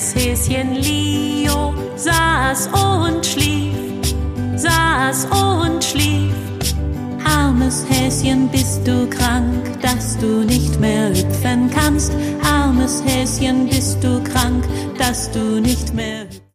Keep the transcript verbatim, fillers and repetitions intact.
kleines Häschen Leo saß und schlief, saß und schlief. Armes Häschen, bist du krank, dass du nicht mehr hüpfen kannst? Armes Häschen, bist du krank, dass du nicht mehr hüpfen kannst?